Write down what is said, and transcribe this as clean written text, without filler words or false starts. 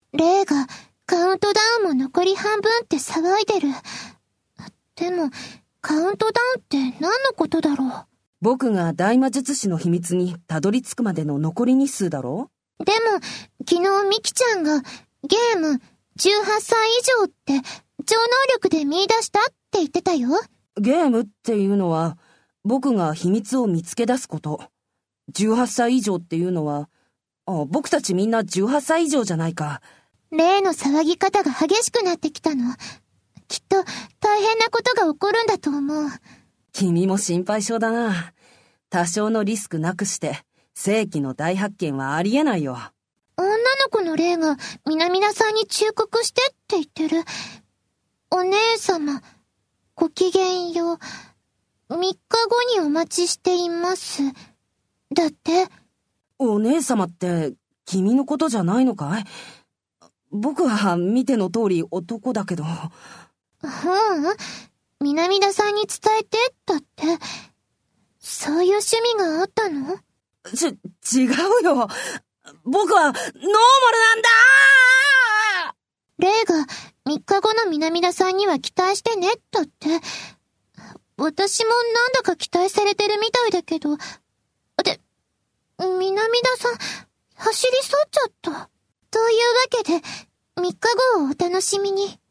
レイがカウントダウンも残り半分って騒いでる。でも、カウントダウンって何のことだろう。 僕が大魔術師の秘密にたどり着くまでの残り日数だろ？ でも、昨日ミキちゃんがゲーム18歳以上って超能力で見出したって言ってたよ。 ゲームっていうのは、僕が秘密を見つけ出すこと。18歳以上っていうのは、僕たちみんな18歳以上じゃないか。 例の騒ぎ方が激しくなってきたの。きっと大変なことが起こるんだと思う。 君も心配性だな。多少のリスクなくして、世紀の大発見はありえないよ。 女の子の霊が南田さんに忠告してって言ってる。お姉様、ごきげんよう。3日後にお待ちしています。だって。 お姉様って、君のことじゃないのかい？僕は見ての通り男だけど。 南田さんに伝えて、だって。そういう趣味があったの？ 違うよ。僕はノーマルなんだー！レイが3日後の南田さんには期待してね、だって。私もなんだか期待されてるみたいだけど。で、南田さん、走り去っちゃった。というわけで、3日後をお楽しみに。